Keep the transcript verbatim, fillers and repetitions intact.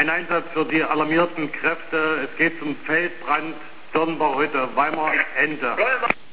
Ein Einsatz für die alarmierten Kräfte. Es geht zum Feldbrand Dornbach, heute Weimar, Ende.